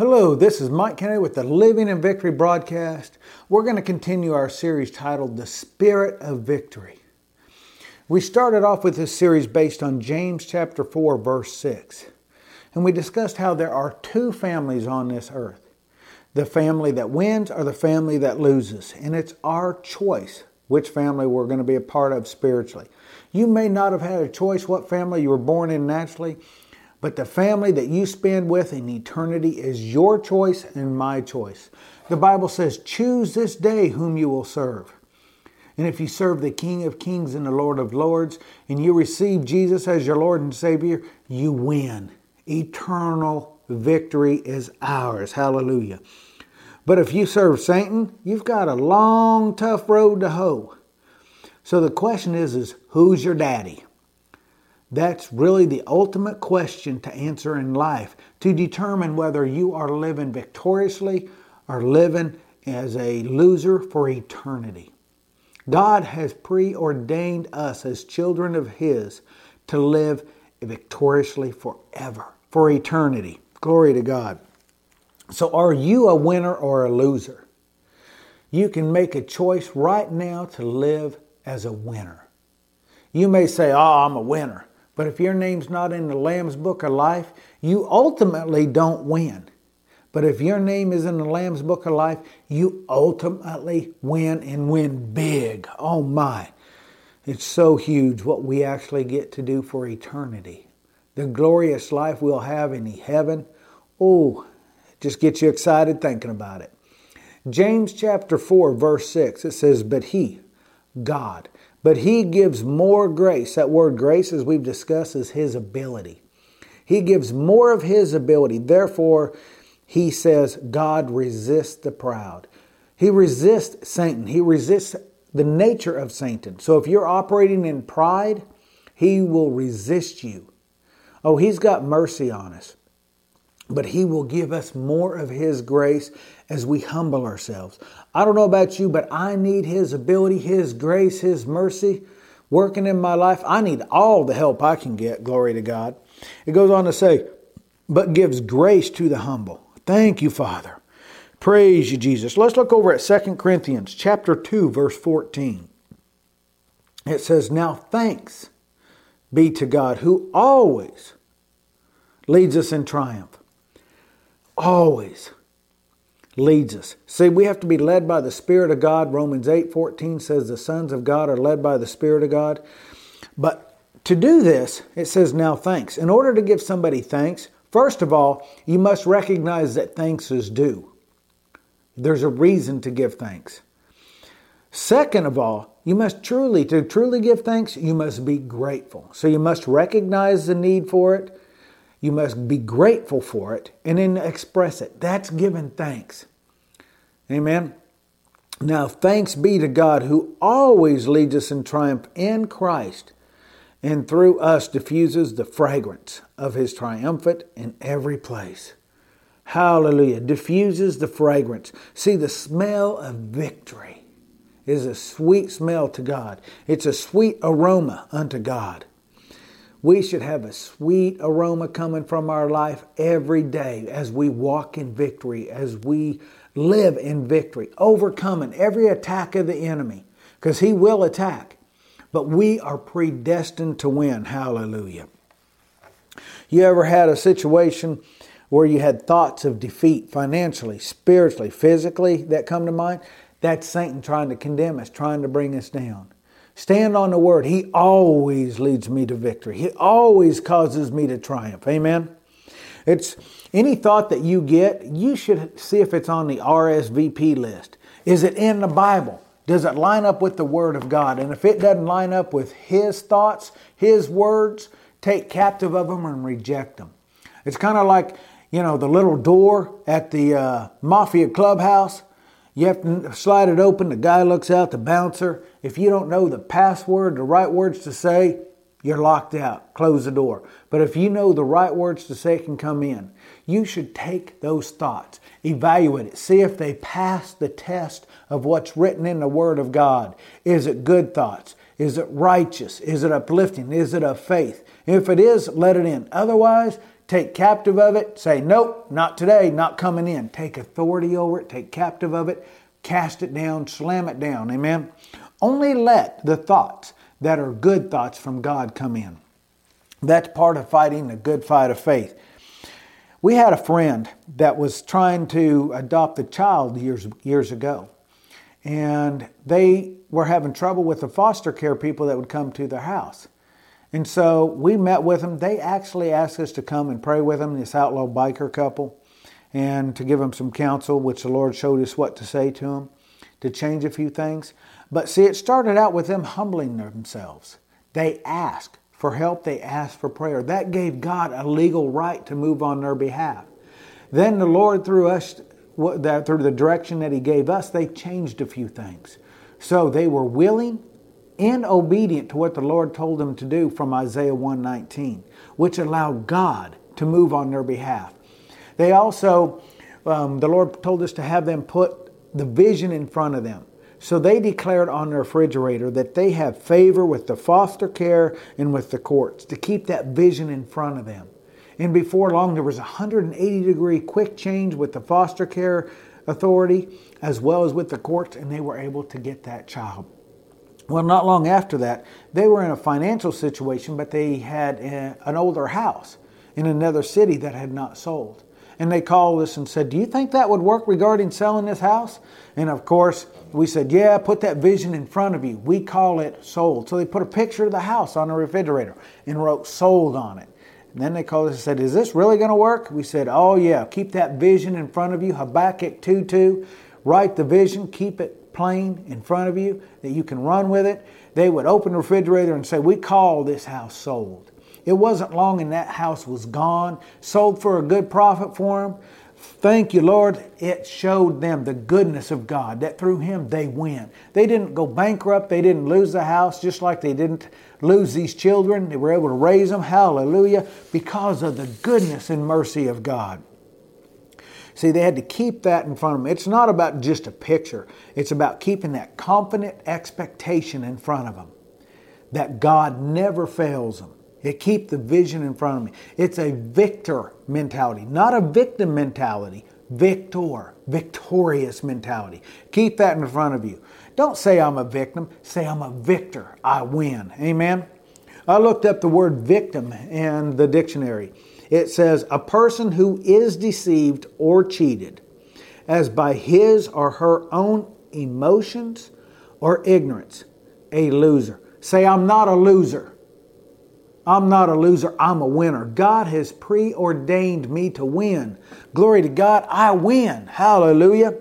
Hello, this is Mike Kennedy with the Living in Victory broadcast. We're going to continue our series titled The Spirit of Victory. We started off with this series based on James chapter 4, verse 6. And we discussed how there are two families on this earth. The family that wins or the family that loses. And it's our choice which family we're going to be a part of spiritually. You may not have had a choice what family you were born in naturally, but the family that you spend with in eternity is your choice and my choice. The Bible says, choose this day whom you will serve. And if you serve the King of Kings and the Lord of Lords, and you receive Jesus as your Lord and Savior, you win. Eternal victory is ours. Hallelujah. But if you serve Satan, you've got a long, tough road to hoe. So the question is who's your daddy? That's really the ultimate question to answer in life, to determine whether you are living victoriously or living as a loser for eternity. God has preordained us as children of His to live victoriously forever, for eternity. Glory to God. So are you a winner or a loser? You can make a choice right now to live as a winner. You may say, I'm a winner. But if your name's not in the Lamb's Book of Life, you ultimately don't win. But if your name is in the Lamb's Book of Life, you ultimately win and win big. Oh my. It's so huge what we actually get to do for eternity. The glorious life we'll have in heaven. Oh, it just gets you excited thinking about it. James chapter 4, verse 6, it says, But He, God, but He gives more grace. That word grace, as we've discussed, is His ability. He gives more of His ability. Therefore, He says, God resists the proud. He resists Satan. He resists the nature of Satan. So if you're operating in pride, he will resist you. Oh, He's got mercy on us. But He will give us more of His grace as we humble ourselves. I don't know about you, but I need His ability, His grace, His mercy working in my life. I need all the help I can get, glory to God. It goes on to say, but gives grace to the humble. Thank you, Father. Praise you, Jesus. Let's look over at 2 Corinthians chapter 2, verse 14. It says, Now thanks be to God who always leads us in triumph. Always leads us. See, we have to be led by the Spirit of God. Romans 8:14 says the sons of God are led by the Spirit of God. But to do this, it says now thanks. In order to give somebody thanks, first of all, you must recognize that thanks is due. There's a reason to give thanks. Second of all, you must truly give thanks, you must be grateful. So you must recognize the need for it. You must be grateful for it and then express it. That's giving thanks. Amen. Now, thanks be to God who always leads us in triumph in Christ and through us diffuses the fragrance of His triumphant in every place. Hallelujah. Diffuses the fragrance. See, the smell of victory is a sweet smell to God. It's a sweet aroma unto God. We should have a sweet aroma coming from our life every day as we walk in victory, as we live in victory, overcoming every attack of the enemy, because he will attack. But we are predestined to win. Hallelujah. You ever had a situation where you had thoughts of defeat financially, spiritually, physically that come to mind? That's Satan trying to condemn us, trying to bring us down. Stand on the Word. He always leads me to victory. He always causes me to triumph. Amen? It's any thought that you get, you should see if it's on the RSVP list. Is it in the Bible? Does it line up with the Word of God? And if it doesn't line up with His thoughts, His words, take captive of them and reject them. It's kind of like, the little door at the Mafia clubhouse. You have to slide it open. The guy looks out, the bouncer. If you don't know the password, the right words to say, you're locked out. Close the door. But if you know the right words to say can come in, you should take those thoughts, evaluate it, see if they pass the test of what's written in the Word of God. Is it good thoughts? Is it righteous? Is it uplifting? Is it of faith? If it is, let it in. Otherwise, take captive of it, say, nope, not today, not coming in. Take authority over it, take captive of it, cast it down, slam it down. Amen. Only let the thoughts that are good thoughts from God come in. That's part of fighting the good fight of faith. We had a friend that was trying to adopt a child years ago. And they were having trouble with the foster care people that would come to their house. And so we met with them. They actually asked us to come and pray with them, this outlaw biker couple, and to give them some counsel, which the Lord showed us what to say to them, to change a few things. But see, it started out with them humbling themselves. They asked for help. They asked for prayer. That gave God a legal right to move on their behalf. Then the Lord, through the direction that He gave us, they changed a few things. So they were willing and obedient to what the Lord told them to do from Isaiah 1:19, which allowed God to move on their behalf. They also, the Lord told us to have them put the vision in front of them. So they declared on their refrigerator that they have favor with the foster care and with the courts, to keep that vision in front of them. And before long, there was a 180-degree quick change with the foster care authority as well as with the courts, and they were able to get that child. Well, not long after that, they were in a financial situation, but they had an older house in another city that had not sold. And they called us and said, do you think that would work regarding selling this house? And of course, we said, yeah, put that vision in front of you. We call it sold. So they put a picture of the house on the refrigerator and wrote sold on it. And then they called us and said, is this really going to work? We said, oh yeah, keep that vision in front of you. Habakkuk 2:2, write the vision, keep it plain in front of you that you can run with it. They would open the refrigerator and say, we call this house sold. It wasn't long and that house was gone, sold for a good profit for them. Thank you, Lord. It showed them the goodness of God, that through Him they win. They didn't go bankrupt. They didn't lose the house, just like they didn't lose these children. They were able to raise them, hallelujah, because of the goodness and mercy of God. See, they had to keep that in front of them. It's not about just a picture. It's about keeping that confident expectation in front of them, that God never fails them. It keep the vision in front of me. It's a victor mentality, not a victim mentality. Victorious mentality. Keep that in front of you. Don't say I'm a victim. Say I'm a victor. I win. Amen? I looked up the word victim in the dictionary. It says, a person who is deceived or cheated as by his or her own emotions or ignorance. A loser. Say, I'm not a loser. I'm not a loser, I'm a winner. God has preordained me to win. Glory to God, I win. Hallelujah.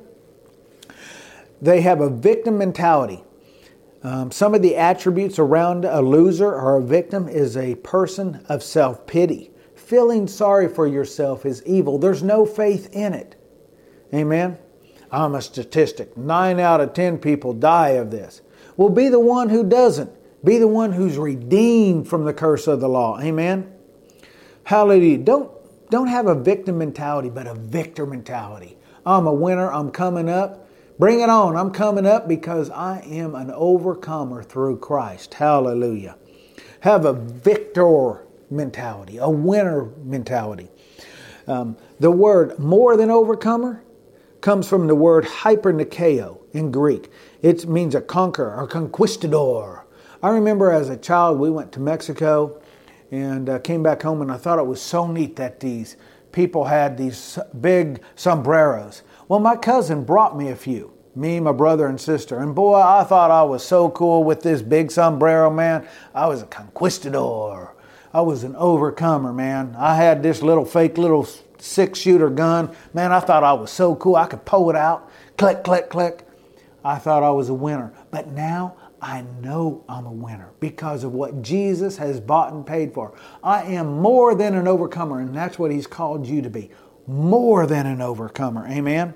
They have a victim mentality. Some of the attributes around a loser or a victim is a person of self-pity. Feeling sorry for yourself is evil. There's no faith in it. Amen. I'm a statistic. 9 out of 10 people die of this. Well, be the one who doesn't. Be the one who's redeemed from the curse of the law. Amen? Hallelujah. Don't have a victim mentality, but a victor mentality. I'm a winner. I'm coming up. Bring it on. I'm coming up because I am an overcomer through Christ. Hallelujah. Have a victor mentality, a winner mentality. The word more than overcomer comes from the word hypernikeo in Greek. It means a conqueror or conquistador. I remember as a child we went to Mexico and came back home, and I thought it was so neat that these people had these big sombreros. Well, my cousin brought me a few, me, my brother, and sister. And boy, I thought I was so cool with this big sombrero, man. I was a conquistador. I was an overcomer, man. I had this little 6-shooter gun. Man, I thought I was so cool. I could pull it out, click, click, click. I thought I was a winner. But now I know I'm a winner because of what Jesus has bought and paid for. I am more than an overcomer, and that's what He's called you to be. More than an overcomer. Amen?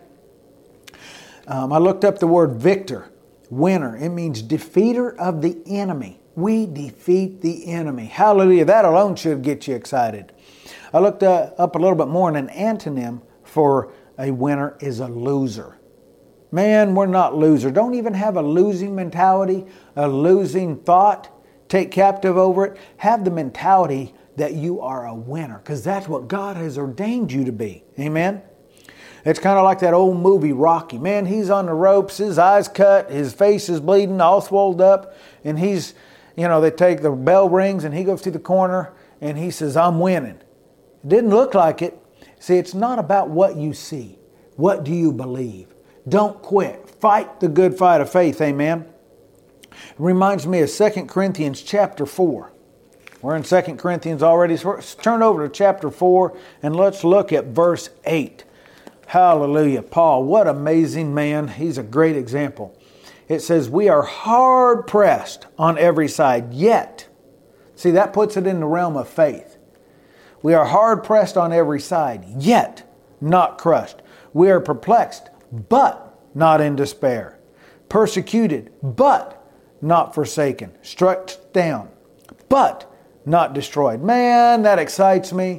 I looked up the word victor, winner. It means defeater of the enemy. We defeat the enemy. Hallelujah. That alone should get you excited. I looked up a little bit more, and an antonym for a winner is a loser. Man, we're not losers. Don't even have a losing mentality, a losing thought. Take captive over it. Have the mentality that you are a winner, because that's what God has ordained you to be. Amen? It's kind of like that old movie, Rocky. Man, he's on the ropes, his eyes cut, his face is bleeding, all swelled up, and they take the bell rings and he goes to the corner and he says, I'm winning. It didn't look like it. See, it's not about what you see. What do you believe? Don't quit. Fight the good fight of faith. Amen? It reminds me of 2 Corinthians chapter 4. We're in 2 Corinthians already. So let's turn over to chapter 4 and let's look at verse 8. Hallelujah. Paul, what amazing man. He's a great example. It says, we are hard pressed on every side, yet. See, that puts it in the realm of faith. We are hard pressed on every side, yet not crushed. We are perplexed, but not in despair. Persecuted, but not forsaken. Struck down, but not destroyed. Man, that excites me.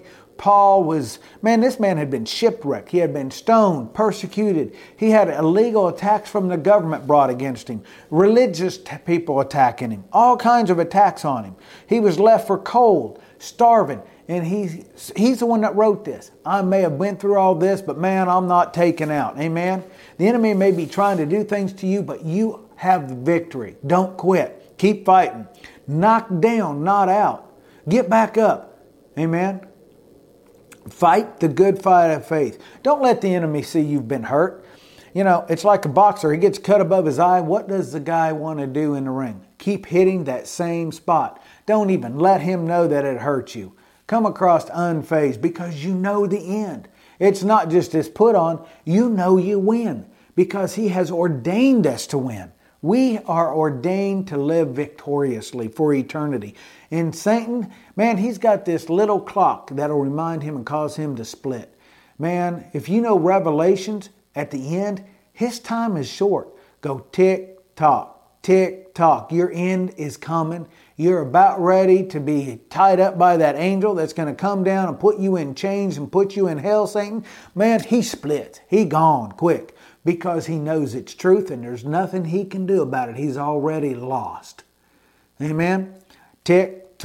This man had been shipwrecked. He had been stoned, persecuted. He had illegal attacks from the government brought against him. Religious people attacking him. All kinds of attacks on him. He was left for cold, starving. And he's the one that wrote this. I may have went through all this, but man, I'm not taken out. Amen? The enemy may be trying to do things to you, but you have the victory. Don't quit. Keep fighting. Knock down, not out. Get back up. Amen? Fight the good fight of faith. Don't let the enemy see you've been hurt. It's like a boxer. He gets cut above his eye. What does the guy want to do in the ring? Keep hitting that same spot. Don't even let him know that it hurts you. Come across unfazed because you know the end. It's not just this put on. You know you win because He has ordained us to win. We are ordained to live victoriously for eternity. And Satan, man, he's got this little clock that'll remind him and cause him to split. Man, if you know Revelations, at the end, his time is short. Go tick tock, tick tock. Your end is coming. You're about ready to be tied up by that angel that's going to come down and put you in chains and put you in hell, Satan. Man, he splits. He gone quick. Because he knows it's truth and there's nothing he can do about it. He's already lost. Amen? Tick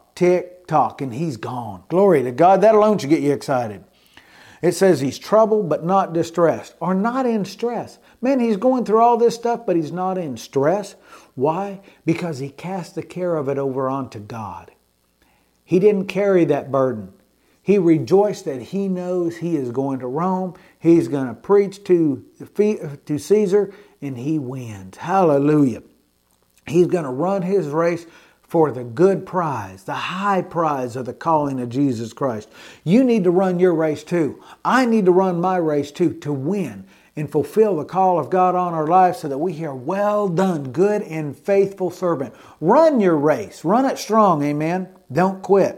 tock, and he's gone. Glory to God. That alone should get you excited. It says he's troubled but not distressed, or not in stress. Man, he's going through all this stuff, but he's not in stress. Why? Because he cast the care of it over onto God. He didn't carry that burden. He rejoiced that he knows he is going to Rome. He's going to preach to Caesar, and he wins. Hallelujah. He's going to run his race for the good prize, the high prize of the calling of Jesus Christ. You need to run your race too. I need to run my race too, to win and fulfill the call of God on our lives so that we hear, well done, good and faithful servant. Run your race. Run it strong, amen. Don't quit.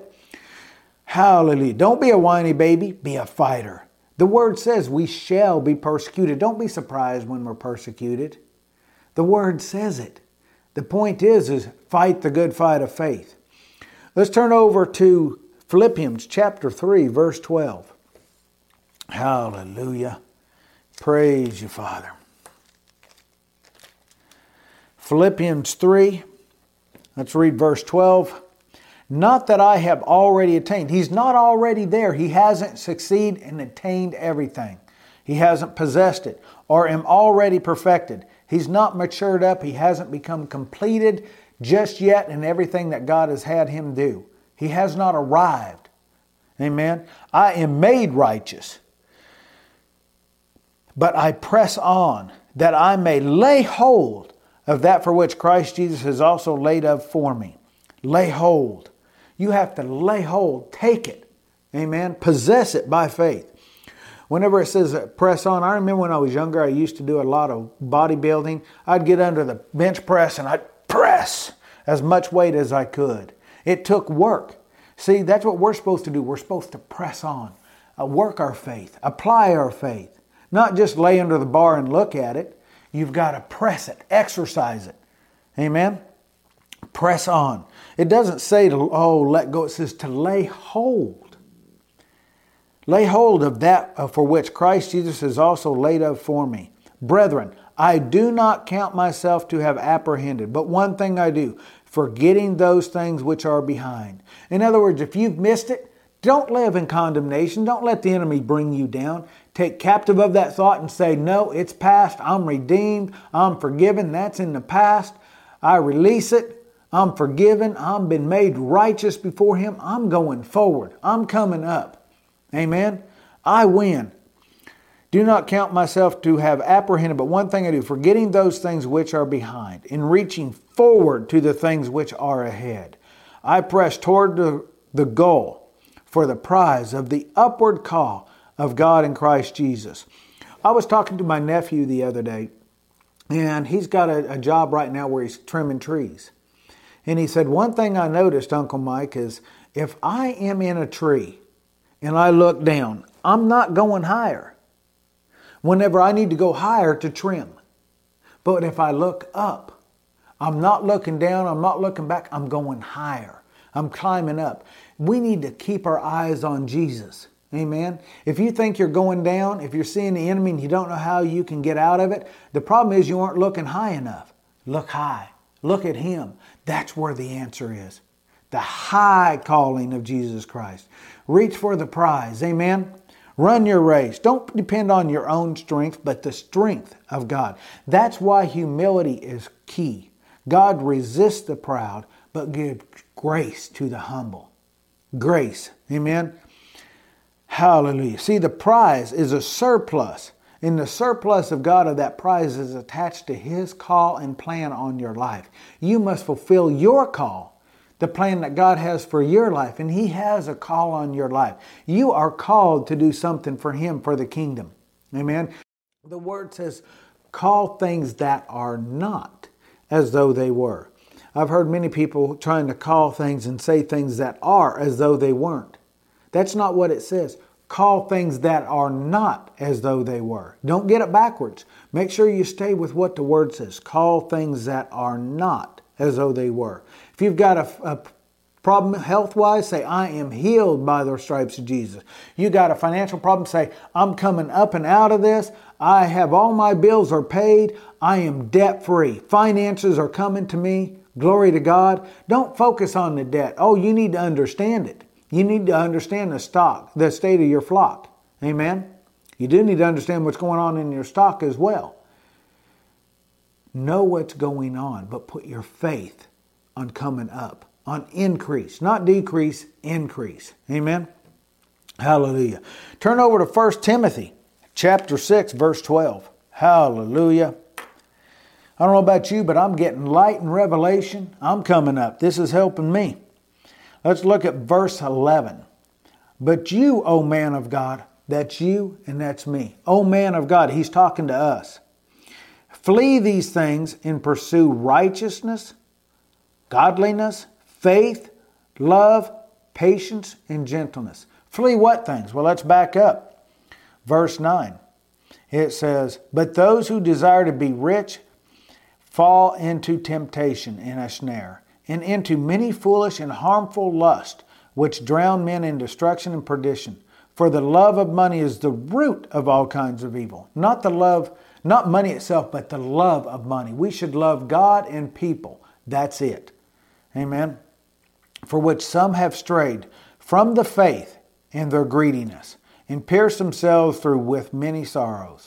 Hallelujah. Don't be a whiny baby. Be a fighter. The Word says we shall be persecuted. Don't be surprised when we're persecuted. The Word says it. The point is fight the good fight of faith. Let's turn over to Philippians chapter 3, verse 12. Hallelujah. Praise you, Father. Philippians 3, let's read verse 12. Not that I have already attained. He's not already there. He hasn't succeeded and attained everything. He hasn't possessed it or am already perfected. He's not matured up. He hasn't become completed just yet in everything that God has had him do. He has not arrived. Amen. I am made righteous, but I press on that I may lay hold of that for which Christ Jesus has also laid up for me. Lay hold. You have to lay hold. Take it. Amen. Possess it by faith. Whenever it says press on, I remember when I was younger, I used to do a lot of bodybuilding. I'd get under the bench press and I'd press as much weight as I could. It took work. See, that's what we're supposed to do. We're supposed to press on, work our faith, apply our faith. Not just lay under the bar and look at it. You've got to press it, exercise it. Amen? Press on. It doesn't say to, let go. It says to lay hold. Lay hold of that for which Christ Jesus has also laid up for me. Brethren, I do not count myself to have apprehended, but one thing I do, forgetting those things which are behind. In other words, if you've missed it, don't live in condemnation. Don't let the enemy bring you down. Take captive of that thought and say, no, it's past. I'm redeemed. I'm forgiven. That's in the past. I release it. I'm forgiven. I've been made righteous before Him. I'm going forward. I'm coming up. Amen. I win. Do not count myself to have apprehended, but one thing I do, forgetting those things which are behind, and reaching forward to the things which are ahead. I press toward the goal for the prize of the upward call of God in Christ Jesus. I was talking to my nephew the other day, and he's got a job right now where he's trimming trees. And he said, one thing I noticed, Uncle Mike, is if I am in a tree and I look down, I'm not going higher. Whenever I need to go higher to trim. But if I look up, I'm not looking down, I'm not looking back, I'm going higher. I'm climbing up. We need to keep our eyes on Jesus. Amen. If you think you're going down, if you're seeing the enemy and you don't know how you can get out of it, the problem is you aren't looking high enough. Look high. Look at Him. That's where the answer is. The high calling of Jesus Christ. Reach for the prize. Amen. Run your race. Don't depend on your own strength, but the strength of God. That's why humility is key. God resists the proud, but gives grace to the humble. Grace. Amen. Hallelujah. See, the prize is a surplus. And the surplus of God of that prize is attached to His call and plan on your life. You must fulfill your call. The plan that God has for your life. And He has a call on your life. You are called to do something for Him, for the kingdom. Amen. The Word says, call things that are not as though they were. I've heard many people trying to call things and say things that are as though they weren't. That's not what it says. Call things that are not as though they were. Don't get it backwards. Make sure you stay with what the Word says. Call things that are not as though they were. If you've got a problem health-wise, say, I am healed by the stripes of Jesus. You got a financial problem, say, I'm coming up and out of this. I have all my bills are paid. I am debt-free. Finances are coming to me. Glory to God. Don't focus on the debt. Oh, you need to understand it. You need to understand the state of your flock. Amen? You do need to understand what's going on in your stock as well. Know what's going on, but put your faith on coming up, on increase, not decrease, increase. Amen? Hallelujah. Turn over to 1 Timothy chapter 6, verse 12. Hallelujah. I don't know about you, but I'm getting light and revelation. I'm coming up. This is helping me. Let's look at verse 11. But you, O man of God, that's you and that's me. O man of God, He's talking to us. Flee these things and pursue righteousness, godliness, faith, love, patience, and gentleness. Flee what things? Well, let's back up. Verse 9. It says, but those who desire to be rich fall into temptation and a snare, and into many foolish and harmful lusts, which drown men in destruction and perdition. For the love of money is the root of all kinds of evil. Not money itself, but the love of money. We should love God and people. That's it. Amen. For which some have strayed from the faith in their greediness, and pierced themselves through with many sorrows.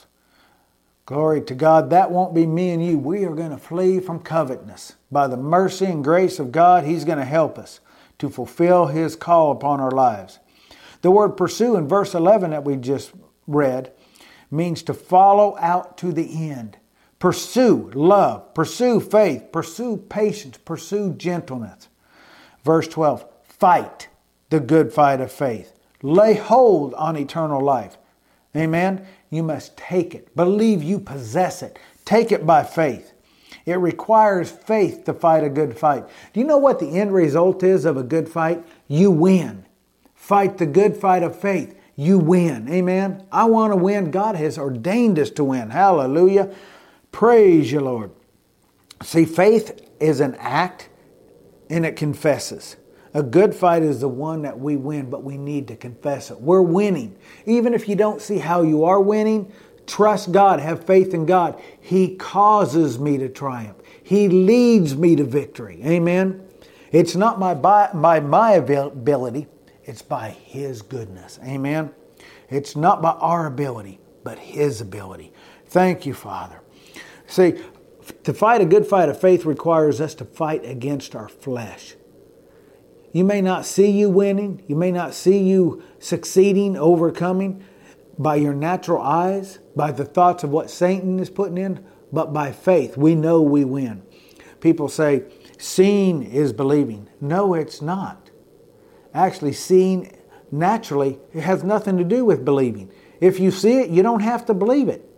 Glory to God. That won't be me and you. We are going to flee from covetousness. By the mercy and grace of God, He's going to help us to fulfill His call upon our lives. The word pursue in verse 11 that we just read means to follow out to the end. Pursue love, pursue faith, pursue patience, pursue gentleness. Verse 12, fight the good fight of faith. Lay hold on eternal life. Amen? You must take it. Believe you possess it. Take it by faith. It requires faith to fight a good fight. Do you know what the end result is of a good fight? You win. Fight the good fight of faith. You win. Amen? I want to win. God has ordained us to win. Hallelujah. Praise you, Lord. See, faith is an act and it confesses. A good fight is the one that we win, but we need to confess it. We're winning. Even if you don't see how you are winning, trust God, have faith in God, He causes me to triumph. He leads me to victory. Amen. It's not by my ability, it's by His goodness. Amen. It's not by our ability, but His ability. Thank you, Father. See, to fight a good fight of faith requires us to fight against our flesh. You may not see you winning. You may not see you succeeding, overcoming by your natural eyes, by the thoughts of what Satan is putting in, but by faith, we know we win. People say, seeing is believing. No, it's not. Actually, seeing naturally, it has nothing to do with believing. If you see it, you don't have to believe it.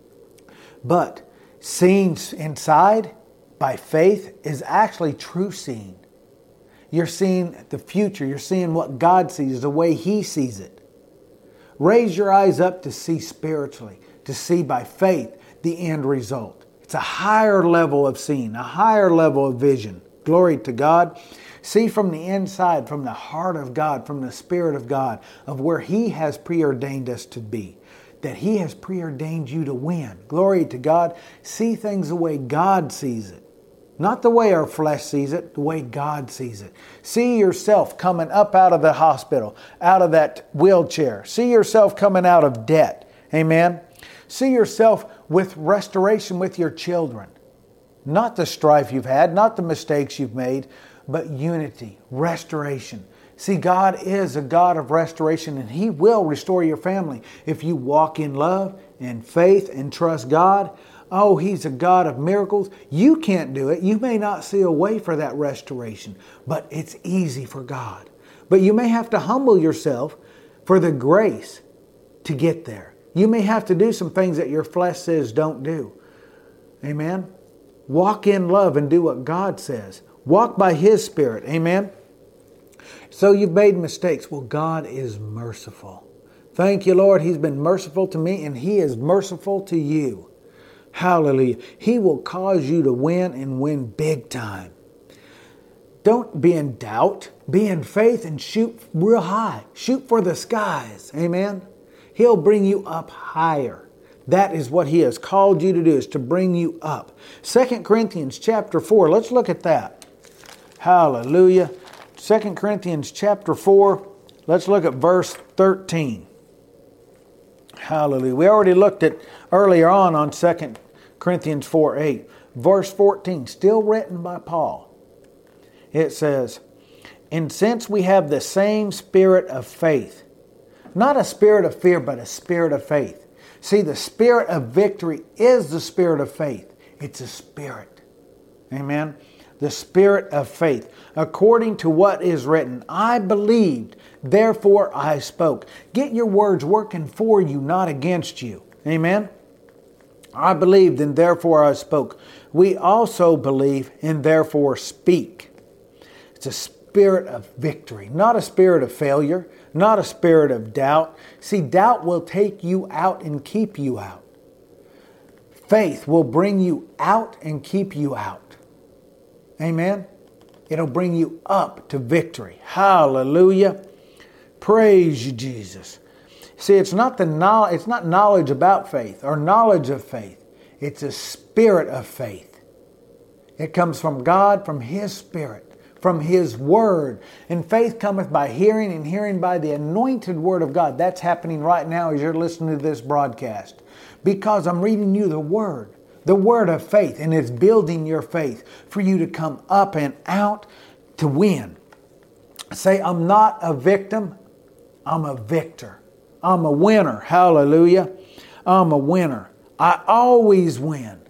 But seeing inside by faith is actually true seeing. You're seeing the future. You're seeing what God sees, the way He sees it. Raise your eyes up to see spiritually, to see by faith the end result. It's a higher level of seeing, a higher level of vision. Glory to God. See from the inside, from the heart of God, from the Spirit of God, of where He has preordained us to be. That He has preordained you to win. Glory to God. See things the way God sees it. Not the way our flesh sees it, the way God sees it. See yourself coming up out of the hospital, out of that wheelchair. See yourself coming out of debt. Amen. See yourself with restoration with your children. Not the strife you've had, not the mistakes you've made, but unity, restoration. See, God is a God of restoration, and He will restore your family if you walk in love and faith and trust God. Oh, He's a God of miracles. You can't do it. You may not see a way for that restoration, but it's easy for God. But you may have to humble yourself for the grace to get there. You may have to do some things that your flesh says don't do. Amen. Walk in love and do what God says. Walk by His Spirit. Amen. So you've made mistakes. Well, God is merciful. Thank you, Lord. He's been merciful to me, and He is merciful to you. Hallelujah. He will cause you to win and win big time. Don't be in doubt. Be in faith and shoot real high. Shoot for the skies. Amen. He'll bring you up higher. That is what He has called you to do, is to bring you up. 2 Corinthians chapter 4. Let's look at that. Hallelujah. 2 Corinthians chapter 4. Let's look at verse 13. Hallelujah. We already looked at earlier on 2 Corinthians 4:8. Verse 14, still written by Paul. It says, and since we have the same spirit of faith, not a spirit of fear, but a spirit of faith. See, the spirit of victory is the spirit of faith. It's a spirit. Amen. The spirit of faith. According to what is written, I believed, therefore I spoke. Get your words working for you, not against you. Amen. I believed and therefore I spoke. We also believe and therefore speak. It's a spirit of victory, not a spirit of failure, not a spirit of doubt. See, doubt will take you out and keep you out. Faith will bring you out and keep you out. Amen. It'll bring you up to victory. Hallelujah. Praise you, Jesus. See, it's not knowledge about faith or knowledge of faith. It's a spirit of faith. It comes from God, from His Spirit, from His Word. And faith cometh by hearing, and hearing by the anointed Word of God. That's happening right now as you're listening to this broadcast. Because I'm reading you the Word of faith, and it's building your faith for you to come up and out to win. Say, I'm not a victim, I'm a victor. I'm a winner. Hallelujah. I'm a winner. I always win.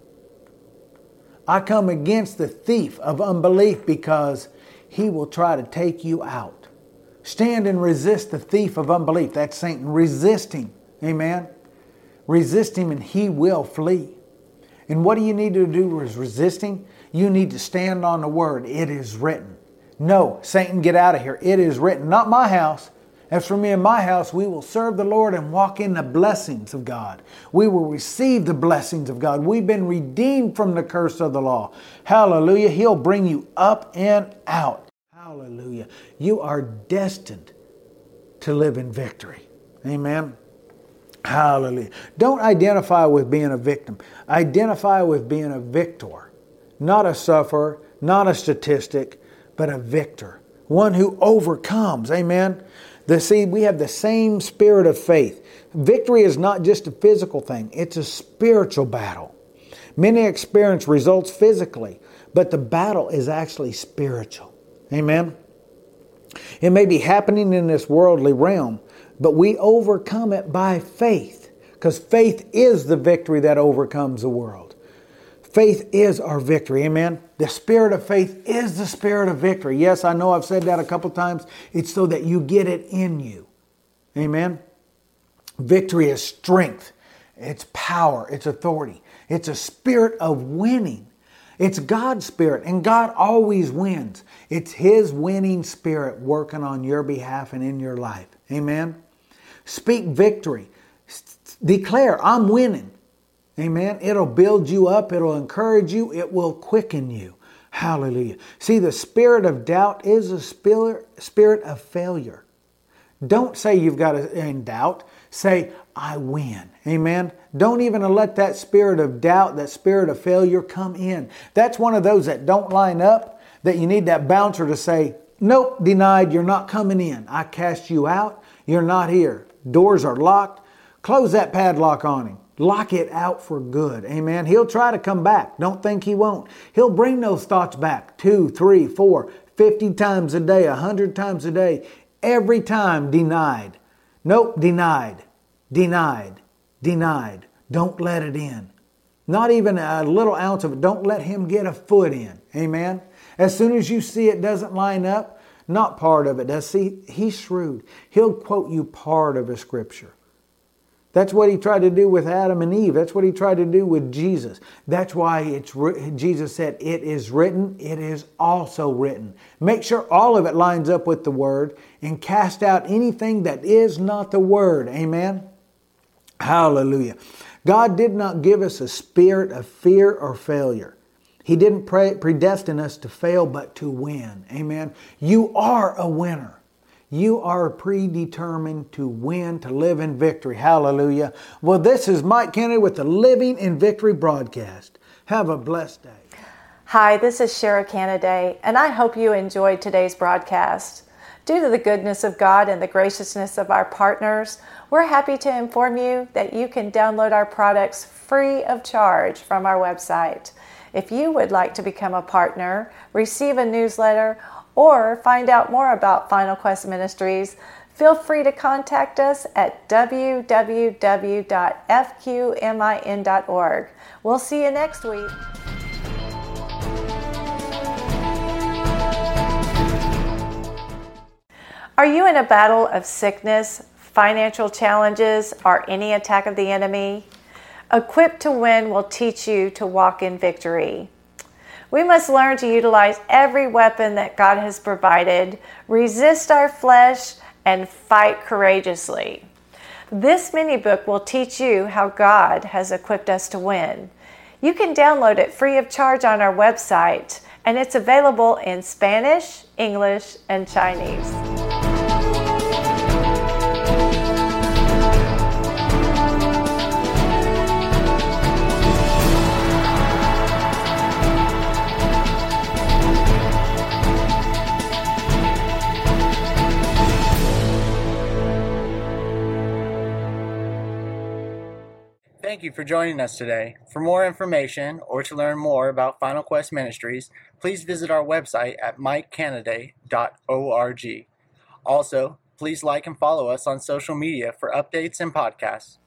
I come against the thief of unbelief because he will try to take you out. Stand and resist the thief of unbelief. That's Satan. Resist him. Amen. Resist him and he will flee. And what do you need to do is resist him? You need to stand on the word. It is written. No, Satan, get out of here. It is written. Not my house. As for me and my house, we will serve the Lord and walk in the blessings of God. We will receive the blessings of God. We've been redeemed from the curse of the law. Hallelujah. He'll bring you up and out. Hallelujah. You are destined to live in victory. Amen. Hallelujah. Don't identify with being a victim. Identify with being a victor. Not a sufferer, not a statistic, but a victor. One who overcomes. Amen. We have the same spirit of faith. Victory is not just a physical thing. It's a spiritual battle. Many experience results physically, but the battle is actually spiritual. Amen. It may be happening in this worldly realm, but we overcome it by faith, because faith is the victory that overcomes the world. Faith is our victory. Amen. The spirit of faith is the spirit of victory. Yes, I know I've said that a couple times. It's so that you get it in you. Amen. Victory is strength. It's power. It's authority. It's a spirit of winning. It's God's spirit, and God always wins. It's His winning spirit working on your behalf and in your life. Amen. Speak victory. Declare, I'm winning. Amen. It'll build you up. It'll encourage you. It will quicken you. Hallelujah. See, the spirit of doubt is a spirit of failure. Don't say you've got to in doubt. Say, I win. Amen. Don't even let that spirit of doubt, that spirit of failure come in. That's one of those that don't line up, that you need that bouncer to say, nope, denied, you're not coming in. I cast you out. You're not here. Doors are locked. Close that padlock on him. Lock it out for good. Amen. He'll try to come back. Don't think he won't. He'll bring those thoughts back 2, 3, 4, 50 times a day, 100 times a day. Every time denied. Nope, denied. Denied. Denied. Don't let it in. Not even a little ounce of it. Don't let him get a foot in. Amen. As soon as you see it doesn't line up, not part of it does. See, he's shrewd. He'll quote you part of a scripture. That's what he tried to do with Adam and Eve. That's what he tried to do with Jesus. That's why Jesus said, it is written, it is also written. Make sure all of it lines up with the Word and cast out anything that is not the Word. Amen? Hallelujah. God did not give us a spirit of fear or failure. He didn't predestine us to fail, but to win. Amen? You are a winner. You are predetermined to win, to live in victory. Hallelujah. Well, this is Mike Kennedy with the Living in Victory broadcast. Have a blessed day. Hi, this is Shara Kennedy, and I hope you enjoyed today's broadcast. Due to the goodness of God and the graciousness of our partners, we're happy to inform you that you can download our products free of charge from our website. If you would like to become a partner, receive a newsletter, or find out more about Final Quest Ministries, feel free to contact us at www.fqmin.org. We'll see you next week. Are you in a battle of sickness, financial challenges, or any attack of the enemy? Equipped to Win will teach you to walk in victory. We must learn to utilize every weapon that God has provided, resist our flesh, and fight courageously. This mini book will teach you how God has equipped us to win. You can download it free of charge on our website, and it's available in Spanish, English, and Chinese. Thank you for joining us today. For more information or to learn more about Final Quest Ministries, please visit our website at mikekennedy.org. Also, please like and follow us on social media for updates and podcasts.